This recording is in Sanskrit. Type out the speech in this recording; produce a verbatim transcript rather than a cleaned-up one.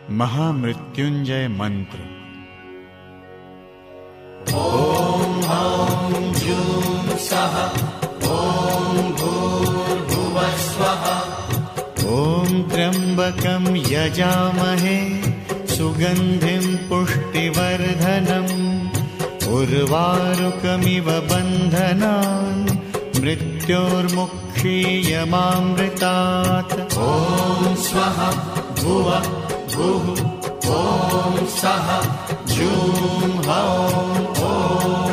महामृत्युंजय मंत्र। ॐ ह्रां जूं सः ॐ भूर्भुवः स्वः। ॐ त्र्यम्बकं यजामहे सुगन्धिं पुष्टिवर्धनम् उर्वारुकमिव बन्धनान् मृत्योर्मुक्षीयमामृतात्। ॐ स्वः भुवः भुः ॐ सः जूं